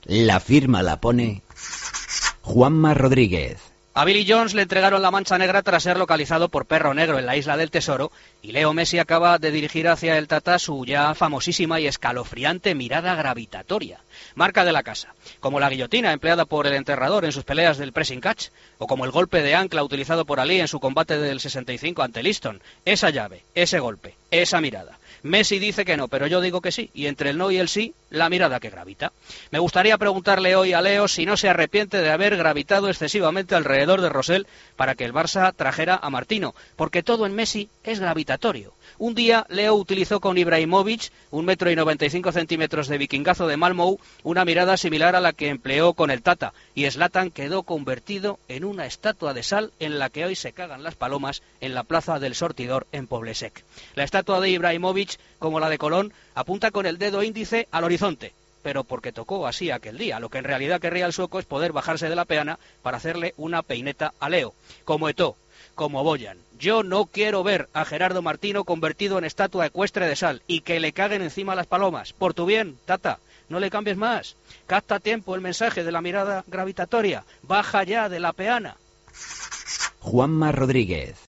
La firma la pone Juanma Rodríguez. A Billy Jones le entregaron la mancha negra tras ser localizado por Perro Negro en la Isla del Tesoro, y Leo Messi acaba de dirigir hacia el Tata su ya famosísima y escalofriante mirada gravitatoria, marca de la casa, como la guillotina empleada por el enterrador en sus peleas del pressing catch, o como el golpe de ancla utilizado por Ali en su combate del 65 ante Liston. Esa llave, ese golpe, esa mirada. Messi dice que no, pero yo digo que sí, y entre el no y el sí, la mirada que gravita. Me gustaría preguntarle hoy a Leo si no se arrepiente de haber gravitado excesivamente alrededor de Rosell para que el Barça trajera a Martino, porque todo en Messi es gravitatorio. Un día Leo utilizó con Ibrahimovic, 1,95 m de vikingazo de Malmö, una mirada similar a la que empleó con el Tata, y Zlatan quedó convertido en una estatua de sal en la que hoy se cagan las palomas en la plaza del Sortidor en Poblesec. La estatua de Ibrahimovic, como la de Colón, apunta con el dedo índice al horizonte, pero porque tocó así aquel día. Lo que en realidad querría el sueco es poder bajarse de la peana para hacerle una peineta a Leo, como Eto'o, como Boyan. Yo no quiero ver a Gerardo Martino convertido en estatua ecuestre de sal y que le caguen encima las palomas. Por tu bien, Tata, no le cambies más. Capta a tiempo el mensaje de la mirada gravitatoria. Baja ya de la peana. Juanma Rodríguez.